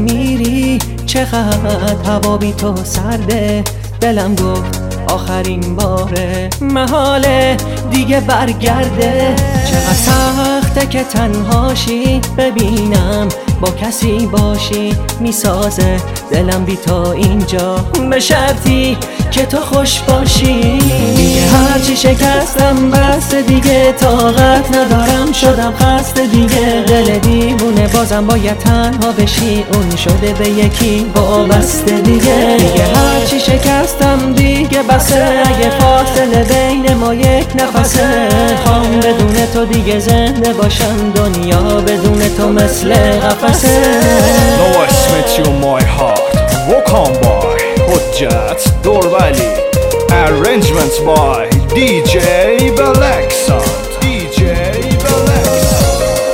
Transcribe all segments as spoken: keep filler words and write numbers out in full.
میری چقدر هوا بی تو سرده. دلم گفت آخرین باره محاله دیگه برگرده. چقدر سخته که تنهاشی ببینم با کسی باشی میسازه دلم بی تو اینجا به شرطی که تو خوش باشی. دیگه هرچی شکستم بس دیگه طاقت ندارم شدم خسته دیگه. دل دیوونه بازم باید تنها بشی اون شده به یکی وابسته دیگه. دیگه هرچی شکستم دیگه بسه اگه فاصله بین ما یک نفسه. خوام بدون تو دیگه زنده باشم دنیا بدون تو مثل قفسه. No اسمت you my heart walk on by حجت دوربلی Arrangements by دی جی Balaxon دی جی Balaxon.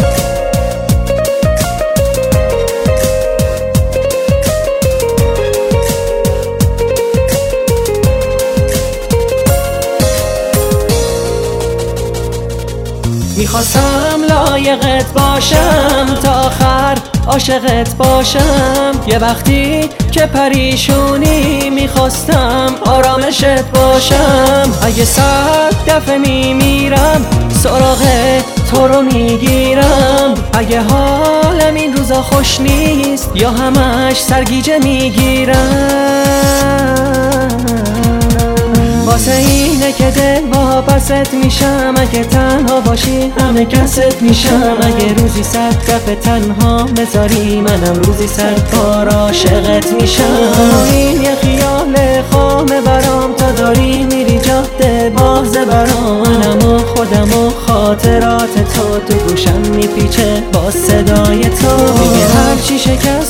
میخواستم لایقت باشم تا آخر عاشقت باشم. یه وقتی که پریشونی میخواستم آرامشت باشم. اگه صد دفعه میمیرم سراغ تو رو میگیرم. اگه حالم این روزا خوش نیست یا همش سرگیجه میگیرم واسه اینه که دل واپست میشم. اگه تنها باشی همه کست میشم. اگه روزی صد دفعه تنها بذاری منم روزی صد بار عاشقت میشم. این یه خیال خامه برام تا داری میری جاده بازه برام. منم و خودم و خاطرات تو تو گوشم میپیچه با صدای تو. دیگه هرچی شکست